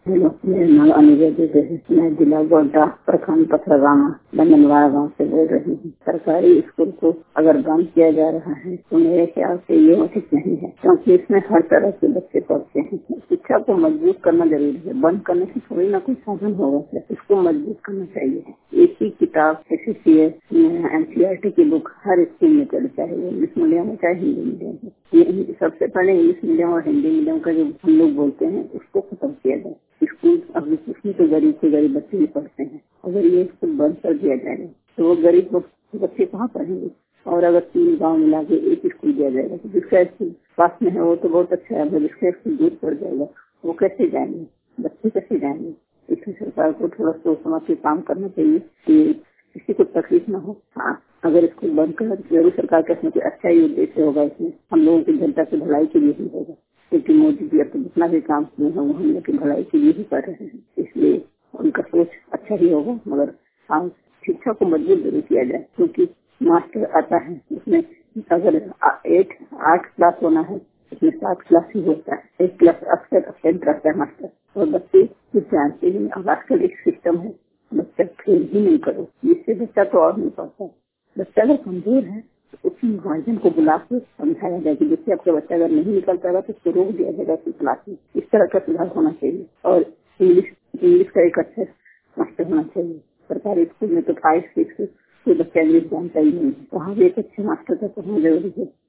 Hello, मेरा नाम अनिरुद्ध है। मैं जिला गोड्डा प्रखंड पथरगामा बंदनवाड़ा गाँव से बोल रही हूँ। सरकारी स्कूल को अगर बंद किया जा रहा है तो मेरे ख्याल से ये उचित नहीं है, क्योंकि इसमें हर तरह के बच्चे पढ़ते हैं। शिक्षा को मजबूत करना जरूरी है। बंद करने से थोड़ी ना कोई साधन होगा, इसको मजबूत करना चाहिए। एक ही किताब SSCS NCERT की बुक हर स्कूल में चली, चाहे वो इंग्लिश मीडियम हो चाहे हिंदी मीडियम हो। ये सबसे पहले इंग्लिश मीडियम और हिंदी मीडियम का जो हम लोग बोलते हैं उसको खत्म किया जाए। स्कूल अभी उसमें तो गरीब से गरीब बच्चे भी पढ़ते हैं। अगर ये स्कूल बंद कर दिया जाएगा तो वो गरीब बच्चे कहाँ पढ़ेंगे। और अगर 3 गांव मिला के एक स्कूल दिया जाएगा तो जिसका स्कूल पास में है वो तो बहुत अच्छा है, जिसका स्कूल दूर पड़ जाएगा वो कैसे जाएंगे, बच्चे कैसे जाएंगे। इसलिए सरकार को थोड़ा सोच समझ के काम करना चाहिए कि किसी को तकलीफ न हो। हाँ, अगर इसको बंद कर जरूर सरकार का इसमें कोई अच्छा ही उद्देश्य होगा। इसमें हम लोगों की जनता की भलाई के लिए ही होगा, क्योंकि मोदी जी अब तो जितना भी काम किए हैं वो हम लोग की भलाई के लिए ही कर रहे हैं। इसलिए उनका सोच अच्छा ही होगा, मगर हाँ, शिक्षा को मजबूत जरूर किया जाए। क्योंकि मास्टर आता है उसमें अगर 8 क्लास होना है, इसमें 7 क्लास ही होता है। 1 क्लास अक्सर अटेंड करता है मास्टर, और बच्चे कुछ जानते ही नहीं। अब आजकल एक सिस्टम है, बच्चा फेल ही नहीं करो, इससे बच्चा तो और नहीं पढ़ता। बच्चा अगर कमजोर है तो उसी गार्जियन को बुला के समझाया जाए कि देखिए आपका बच्चा अगर नहीं निकल पाएगा तो उसको रोक दिया जाएगा अपनी क्लास में। इस तरह का सुधार होना चाहिए। और इंग्लिश का एक अच्छा मास्टर होना चाहिए। सरकारी स्कूल में तो 5 6 कोई बच्चा इंग्लिश जानता ही नहीं, वहाँ भी एक अच्छे मास्टर का होना जरूरी है।